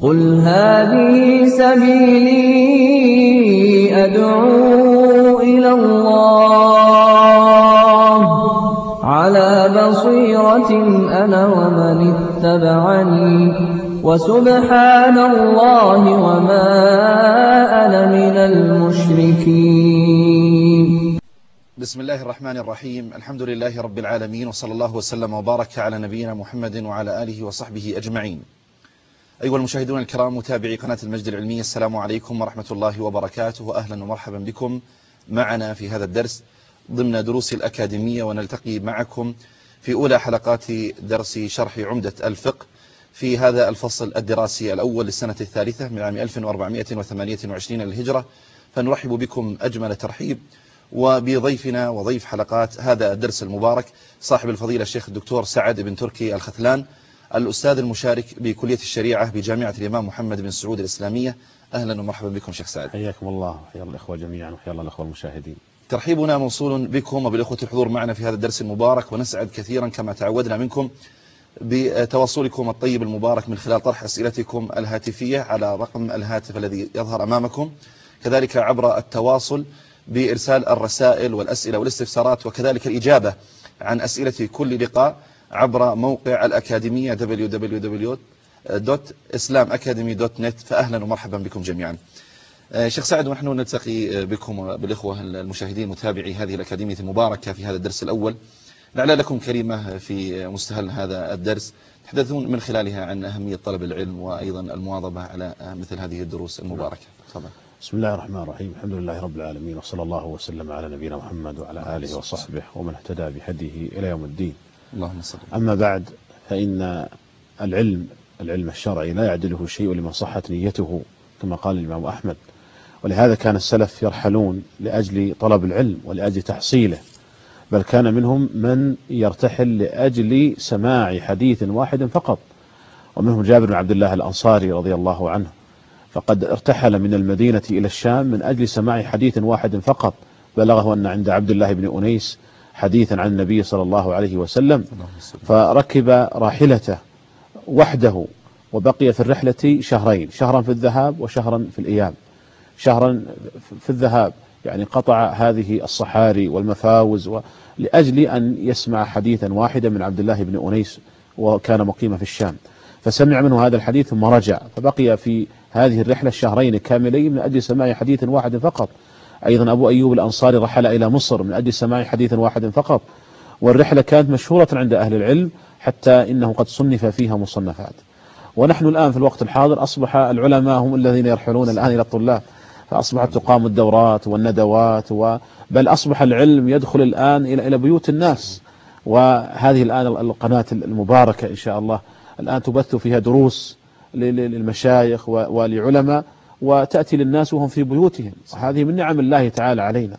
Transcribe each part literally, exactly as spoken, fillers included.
قل هذه سبيلي أدعو إلى الله على بصيرة أنا ومن اتبعني وسبحان الله وما أنا من المشركين. بسم الله الرحمن الرحيم. الحمد لله رب العالمين، وصلى الله وسلم وبارك على نبينا محمد وعلى آله وصحبه أجمعين. أيها المشاهدون الكرام متابعي قناة المجد العلمية، السلام عليكم ورحمة الله وبركاته، وأهلا ومرحبا بكم معنا في هذا الدرس ضمن دروس الأكاديمية، ونلتقي معكم في أولى حلقات درس شرح عمدة الفقه في هذا الفصل الدراسي الأول للسنة الثالثة من عام ألف وأربعمائة وثمانية وعشرين للهجرة. فنرحب بكم أجمل ترحيب وبضيفنا وضيف حلقات هذا الدرس المبارك صاحب الفضيلة الشيخ الدكتور سعد بن تركي الختلان، الأستاذ المشارك بكلية الشريعة بجامعة الإمام محمد بن سعود الإسلامية. أهلا ومرحبا بكم شيخ سعد. حياكم الله وحيا الإخوة جميعا وحيا الله الإخوة المشاهدين. ترحيبنا موصول بكم وبالإخوة الحضور معنا في هذا الدرس المبارك، ونسعد كثيرا كما تعودنا منكم بتواصلكم الطيب المبارك من خلال طرح أسئلتكم الهاتفية على رقم الهاتف الذي يظهر أمامكم، كذلك عبر التواصل بإرسال الرسائل والأسئلة والاستفسارات، وكذلك الإجابة عن أسئلة كل لقاء عبر موقع الأكاديمية دبليو دبليو دبليو دوت إسلام أكاديمي دوت نت. فأهلا ومرحبا بكم جميعا. شيخ سعد، ونحن نلتقي بكم وبالإخوة المشاهدين متابعي هذه الأكاديمية المباركة في هذا الدرس الأول، لعل لكم كلمة في مستهل هذا الدرس تحدثون من خلالها عن أهمية طلب العلم وأيضا المواظبة على مثل هذه الدروس المباركة. تفضل. بسم الله الرحمن الرحيم. الحمد لله رب العالمين، وصلى الله وسلم على نبينا محمد وعلى آله وصحبه ومن اهتدى بهديه إلى يوم الدين. اللهم صل. أما بعد، فإن العلم العلم الشرعي لا يعدله شيء لمن صحت نيته كما قال الإمام أحمد، ولهذا كان السلف يرحلون لأجل طلب العلم ولأجل تحصيله، بل كان منهم من يرتحل لأجل سماع حديث واحد فقط، ومنهم جابر بن عبد الله الأنصاري رضي الله عنه، فقد ارتحل من المدينة إلى الشام من أجل سماع حديث واحد فقط، بلغه أن عند عبد الله بن أنيس حديثا عن النبي صلى الله عليه وسلم، فركب راحلته وحده وبقي في الرحلة شهرين، شهرا في الذهاب وشهرا في الإياب. شهرا في الذهاب يعني قطع هذه الصحاري والمفاوز لأجل أن يسمع حديثا واحدا من عبد الله بن أنيس، وكان مقيما في الشام، فسمع منه هذا الحديث ثم رجع، فبقي في هذه الرحلة شهرين كاملين من أجل سماع حديث واحد فقط. أيضا أبو أيوب الأنصاري رحل إلى مصر من أجل سماع حديث واحد فقط، والرحلة كانت مشهورة عند أهل العلم حتى إنه قد صنف فيها مصنفات. ونحن الآن في الوقت الحاضر أصبح العلماء هم الذين يرحلون الآن إلى الطلاب، فأصبحت تقام الدورات والندوات، بل أصبح العلم يدخل الآن إلى إلى بيوت الناس. وهذه الآن القناة المباركة إن شاء الله الآن تبث فيها دروس للمشايخ ولعلماء، وتأتي للناس وهم في بيوتهم، وهذه من نعم الله تعالى علينا.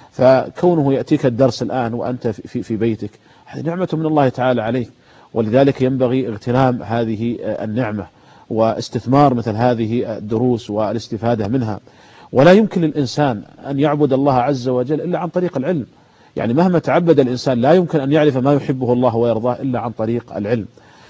فكونه يأتيك الدرس الآن وأنت في في بيتك، هذه نعمة من الله تعالى عليك، ولذلك ينبغي اغتنام هذه النعمة واستثمار مثل هذه الدروس والاستفادة منها. ولا يمكن للإنسان أن يعبد الله عز وجل إلا عن طريق العلم، يعني مهما تعبد الإنسان لا يمكن أن يعرف ما يحبه الله ويرضاه إلا عن طريق العلم.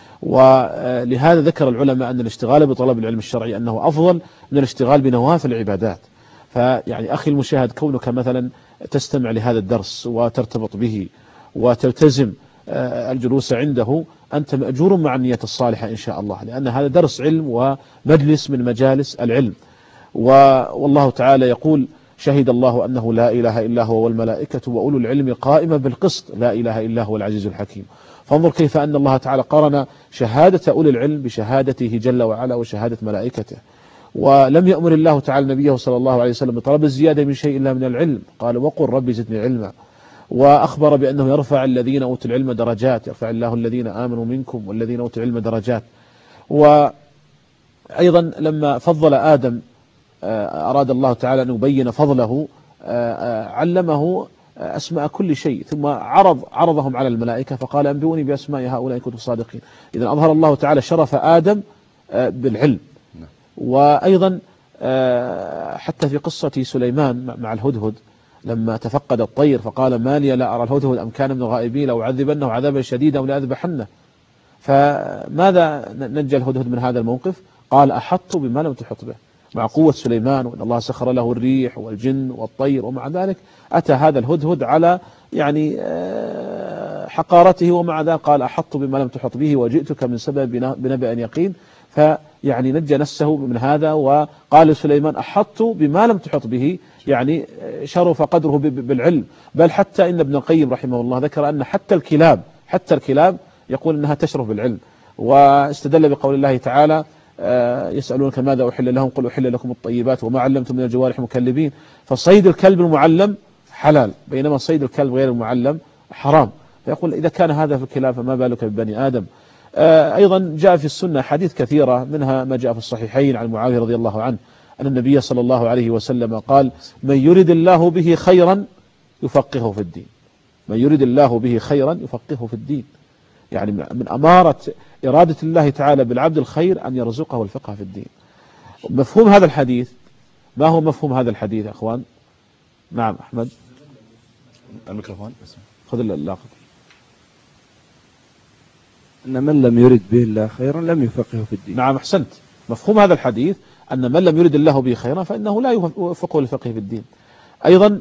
ولهذا ذكر العلماء أن الاشتغال بطلب العلم الشرعي أنه أفضل من الاشتغال بنوافل العبادات. فيعني أخي المشاهد، كونك مثلا تستمع لهذا الدرس وترتبط به وتلتزم الجلوس عنده، أنت مأجور مع النية الصالحة إن شاء الله، لأن هذا درس علم ومجلس من مجالس العلم. والله تعالى يقول: شهد الله أنه لا إله إلا هو والملائكة وأولو العلم قائما بالقسط لا إله إلا هو العزيز الحكيم. فانظر كيف أن الله تعالى قرن شهادة أولي العلم بشهادته جل وعلا وشهادة ملائكته. ولم يأمر الله تعالى نبيه صلى الله عليه وسلم بطلب الزيادة من شيء إلا من العلم، قال: وقل ربي زدني علما. وأخبر بأنه يرفع الذين أوتوا العلم درجات، يرفع الله الذين آمنوا منكم والذين أوتوا العلم درجات. وأيضا لما فضل آدم أراد الله تعالى أن يبين فضله، علمه أسماء كل شيء، ثم عرض عرضهم على الملائكة فقال: أنبئوني بأسماء هؤلاء إن كنتم صادقين. إذن أظهر الله تعالى شرف آدم بالعلم. وأيضا حتى في قصة سليمان مع الهدهد لما تفقد الطير فقال: ما لي لا أرى الهدهد أم كان من الغائبين لو عذبنه عذابا شديدا أو لأذبحنه. فماذا نجى الهدهد من هذا الموقف؟ قال أحط بما لم تحط به، مع قوة سليمان وأن الله سخر له الريح والجن والطير، ومع ذلك أتى هذا الهدهد على يعني حقارته، ومع ذلك قال أحط بما لم تحط به وجئتك من سبب بنبأ يقين. فيعني نجى نفسه من هذا، وقال سليمان أحط بما لم تحط به، يعني شرف قدره بالعلم. بل حتى إن ابن القيم رحمه الله ذكر أن حتى الكلاب حتى الكلاب يقول أنها تشرف بالعلم، واستدل بقول الله تعالى يسألونك ماذا أحل لهم قل أحل لكم الطيبات وما علمتم من الجوارح مكلبين. فصيد الكلب المعلم حلال، بينما صيد الكلب غير المعلم حرام. فيقول إذا كان هذا في الكلاب فما بالك ببني آدم. أيضا جاء في السنة حديث كثيرة، منها ما جاء في الصحيحين عن معاوية رضي الله عنه أن النبي صلى الله عليه وسلم قال: من يرد الله به خيرا يفقهه في الدين. من يرد الله به خيرا يفقهه في الدين، يعني من أمارة إرادة الله تعالى بالعبد الخير أن يرزقه الفقه في الدين. مفهوم هذا الحديث، ما هو مفهوم هذا الحديث يا أخوان؟ نعم أحمد الميكروفون خذ اللاقط. أن من لم يرد به الله خيرا لم يفقهه في الدين. نعم أحسنت. مفهوم هذا الحديث أن من لم يرد الله به خيرا فإنه لا يوفقه للفقه في الدين. أيضا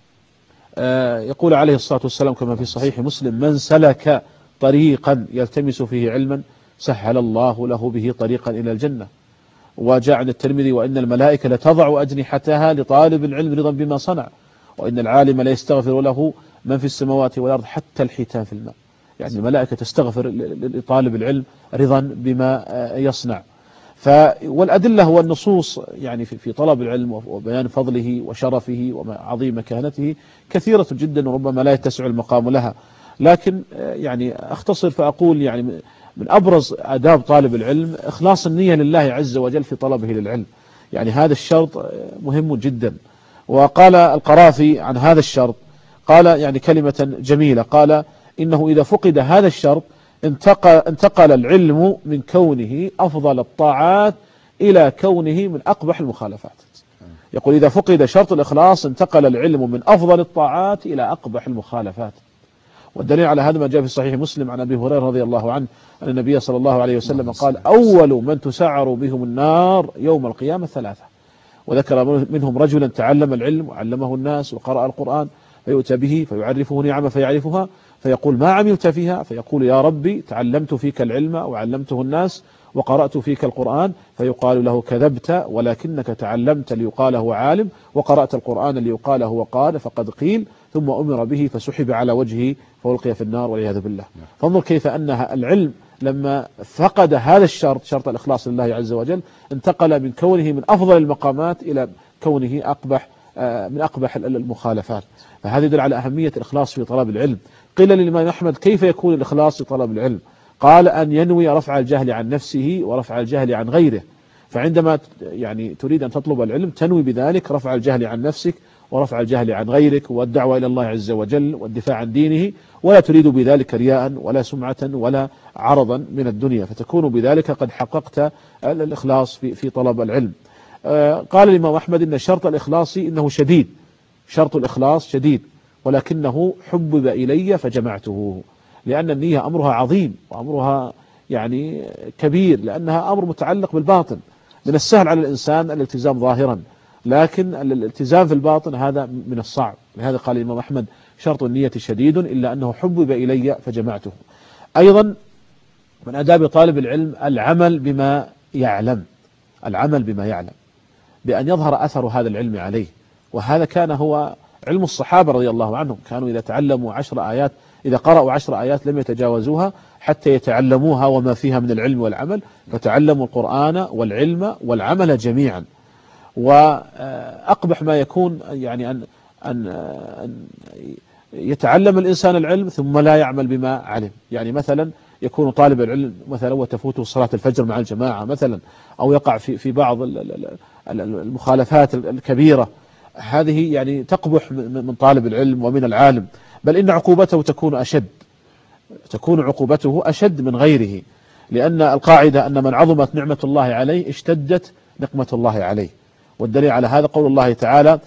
يقول عليه الصلاة والسلام كما في صحيح مسلم: من سلك طريقا يلتمس فيه علما سهل الله له به طريقا إلى الجنة. وجاء عن الترمذي: وإن الملائكة لتضع أجنحتها لطالب العلم رضا بما صنع، وإن العالم لا يستغفر له من في السماوات والأرض حتى الحيتان في الماء. يعني الملائكة تستغفر لطالب العلم رضا بما يصنع. والأدلة والنصوص يعني في طلب العلم وبيان فضله وشرفه وعظيم مكانته كثيرة جدا، وربما لا يتسع المقام لها. لكن يعني أختصر فأقول يعني من أبرز آداب طالب العلم إخلاص النية لله عز وجل في طلبه للعلم، يعني هذا الشرط مهم جدا. وقال القرافي عن هذا الشرط، قال يعني كلمة جميلة، قال: إنه إذا فقد هذا الشرط انتقل, انتقل العلم من كونه أفضل الطاعات إلى كونه من أقبح المخالفات. يقول: إذا فقد شرط الإخلاص انتقل العلم من أفضل الطاعات إلى أقبح المخالفات. والدليل على هذا ما جاء في صحيح مسلم عن أبي هريرة رضي الله عنه أن النبي صلى الله عليه وسلم قال: أول من تسعر بهم النار يوم القيامة ثلاثة. وذكر منهم رجلا تعلم العلم وعلمه الناس وقرأ القرآن، فيؤتى به فيعرفه نعمة فيعرفها، فيقول: ما عملت فيها؟ فيقول: يا ربي تعلمت فيك العلم وعلمته الناس وقرأت فيك القرآن. فيقال له: كذبت، ولكنك تعلمت ليقال هو عالم، وقرأت القرآن ليقال هو قال، فقد قيل. ثم أمر به فسحب على وجهه فألقي في النار والعياذ بالله. فانظر كيف أن العلم لما فقد هذا الشرط، شرط الإخلاص لله عز وجل، انتقل من كونه من أفضل المقامات إلى كونه أقبح من أقبح المخالفات. فهذا يدل على أهمية الإخلاص في طلب العلم. قيل للإمام أحمد: كيف يكون الإخلاص في طلب العلم؟ قال: أن ينوي رفع الجهل عن نفسه ورفع الجهل عن غيره. فعندما يعني تريد أن تطلب العلم تنوي بذلك رفع الجهل عن نفسك ورفع الجهل عن غيرك والدعوة إلى الله عز وجل والدفاع عن دينه، ولا تريد بذلك رياء ولا سمعة ولا عرضا من الدنيا، فتكون بذلك قد حققت الإخلاص في في طلب العلم. قال الإمام أحمد: إن شرط الإخلاص إنه شديد، شرط الإخلاص شديد، ولكنه حبب إلي فجمعته. لأن النية أمرها عظيم وأمرها يعني كبير، لأنها أمر متعلق بالباطن. من السهل على الإنسان الالتزام ظاهرا، لكن الالتزام في الباطن هذا من الصعب. لهذا قال الإمام أحمد: شرط النية شديد إلا أنه حبب إلي فجمعته. أيضا من آداب طالب العلم العمل بما يعلم، العمل بما يعلم بأن يظهر أثر هذا العلم عليه. وهذا كان هو علم الصحابة رضي الله عنهم، كانوا إذا تعلموا عشر آيات، إذا قرأوا عشر آيات لم يتجاوزوها حتى يتعلموها وما فيها من العلم والعمل، فتعلموا القرآن والعلم والعمل جميعا. وأقبح ما يكون يعني أن أن أن يتعلم الإنسان العلم ثم لا يعمل بما علم. يعني مثلا يكون طالب العلم مثلا وتفوته صلاة الفجر مع الجماعة مثلا، أو يقع في في بعض المخالفات الكبيرة، هذه يعني تقبح من طالب العلم ومن العالم، بل إن عقوبته تكون أشد، تكون عقوبته أشد من غيره. لأن القاعدة أن من عظمت نعمة الله عليه اشتدت نقمة الله عليه. والدليل على هذا قول الله تعالى: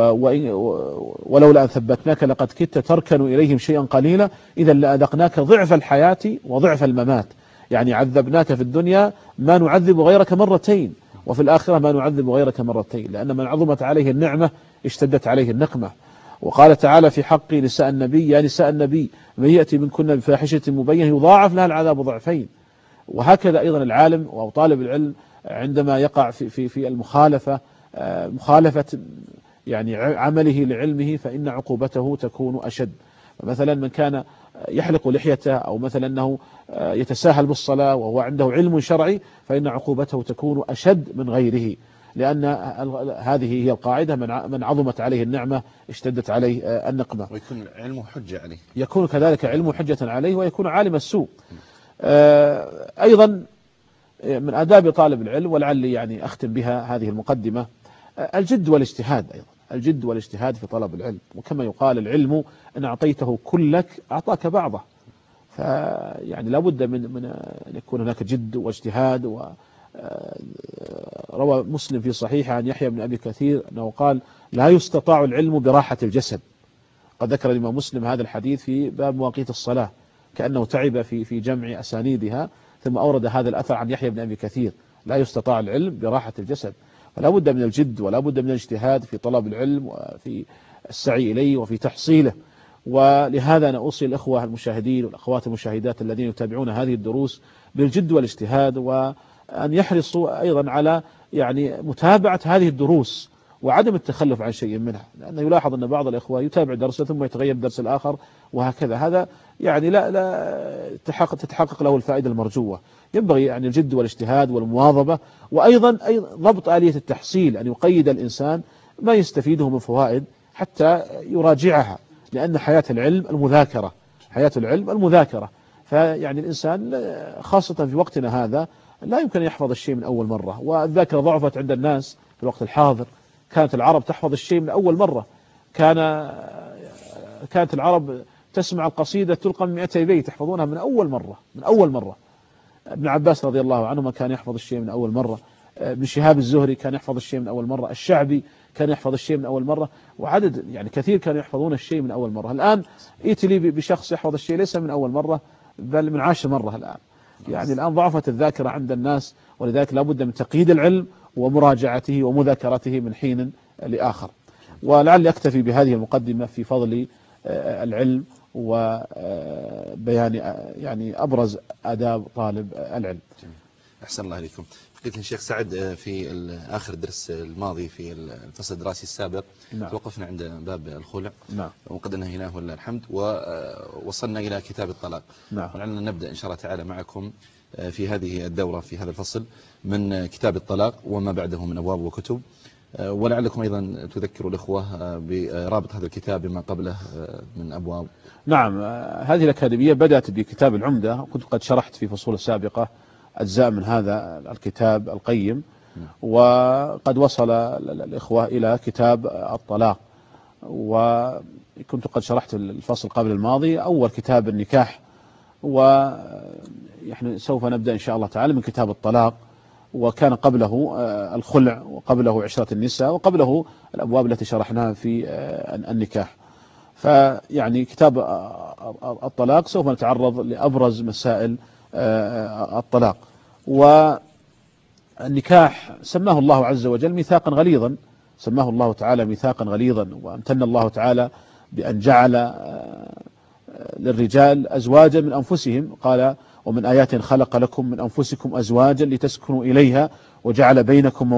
ولولا أن ثبتناك لقد كدت تركن إليهم شيئا قليلا إذا لأذقناك ضعف الحياة وضعف الممات. يعني عذبناك في الدنيا ما نعذب غيرك مرتين، وفي الآخرة ما نعذب غيرك مرتين، لأن من عظمت عليه النعمة اشتدت عليه النقمة. وقال تعالى في حق نساء النبي: يا نساء النبي من يأتي منكن بفاحشة مبينة يضاعف لها العذاب ضعفين. وهكذا أيضا العالم أو طالب العلم عندما يقع في في في المخالفة مخالفة يعني عمله لعلمه فإن عقوبته تكون أشد. مثلا من كان يحلق لحيته أو مثلا أنه يتساهل بالصلاة وهو عنده علم شرعي فإن عقوبته تكون أشد من غيره، لأن هذه هي القاعدة: من عظمت عليه النعمة اشتدت عليه النقمة. ويكون علمه حجة عليه، يكون كذلك علمه حجة عليه ويكون عالم السوء. أيضا من آداب طالب العلم، ولعلي يعني أختم بها هذه المقدمة، الجد والاجتهاد. أيضا الجد والاجتهاد في طلب العلم، وكما يقال: العلم إن أعطيته كلك أعطاك بعضه. فيعني لابد من من أن يكون هناك جد واجتهاد. وروى مسلم في صحيحه عن يحيى بن أبي كثير أنه قال: لا يستطاع العلم براحة الجسد. قد ذكر الإمام مسلم هذا الحديث في باب مواقيت الصلاة، كأنه تعب في في جمع أسانيدها، ثم أورد هذا الأثر عن يحيى بن أبي كثير: لا يستطاع العلم براحة الجسد. فلا بد من الجد ولا بد من الاجتهاد في طلب العلم وفي السعي إليه وفي تحصيله. ولهذا أنا أوصي الأخوة المشاهدين والأخوات المشاهدات الذين يتابعون هذه الدروس بالجد والاجتهاد، وأن يحرصوا أيضا على يعني متابعة هذه الدروس وعدم التخلف عن شيء منها، لأنه يلاحظ أن بعض الإخوة يتابع درسه ثم يتغير الدرس الآخر وهكذا. هذا يعني لا لا تتحقق, تتحقق له الفائدة المرجوة. ينبغي يعني الجد والاجتهاد والمواظبة، وأيضا أيضا ضبط آلية التحصيل، أن يقيد الإنسان ما يستفيده من فوائد حتى يراجعها، لأن حياة العلم المذاكرة، حياة العلم المذاكرة. فيعني الإنسان خاصة في وقتنا هذا لا يمكن أن يحفظ الشيء من أول مرة، والذاكرة ضعفت عند الناس في الوقت الحاضر. كانت العرب تحفظ الشيء من أول مرة، كان كانت العرب تسمع القصيدة تلقى من مئتي بيت يحفظونها من أول مرة، من أول مرة. ابن عباس رضي الله عنهما كان يحفظ الشيء من أول مرة، ابن شهاب الزهري كان يحفظ الشيء من أول مرة، الشعبي كان يحفظ الشيء من أول مرة، وعدد يعني كثير كانوا يحفظون الشيء من أول مرة. الآن يأتي لي بشخص يحفظ الشيء ليس من أول مرة بل من عاشر مرة الآن. يعني الآن ضعفت الذاكرة عند الناس، ولذلك لا بد من تقييد العلم ومراجعته ومذاكرته من حين لآخر. ولعلي أكتفي بهذه المقدمة في فضل العلم وبيان يعني أبرز آداب طالب العلم. أحسن الله عليكم. قلت الشيخ سعد في آخر الدرس الماضي في الفصل الدراسي السابق، نعم، توقفنا عند باب الخلع، نعم، وقد انهيناه ولله الحمد، ووصلنا إلى كتاب الطلاق، نعم، ولعلنا نبدأ إن شاء الله تعالى معكم في هذه الدورة في هذا الفصل من كتاب الطلاق وما بعده من أبواب وكتب، ولعلكم أيضا تذكروا الأخوة برابط هذا الكتاب بما قبله من أبواب. نعم، هذه الأكاديمية بدأت بكتاب العمدة، وكنت قد شرحت في فصول سابقة أجزاء من هذا الكتاب القيم، وقد وصل الإخوة إلى كتاب الطلاق، وكنت قد شرحت الفصل قبل الماضي أول كتاب النكاح، ونحن سوف نبدأ إن شاء الله تعالى من كتاب الطلاق، وكان قبله الخلع وقبله عشرة النساء وقبله الأبواب التي شرحناها في النكاح. فيعني كتاب الطلاق سوف نتعرض لأبرز مسائل الطلاق. والنكاح سماه الله عز وجل ميثاقا غليظا، سماه الله تعالى ميثاقا غليظا، وامتن الله تعالى بأن جعل للرجال أزواجا من أنفسهم، قال: ومن آيات خلق لكم من أنفسكم أزواجا لتسكنوا إليها وجعل بينكم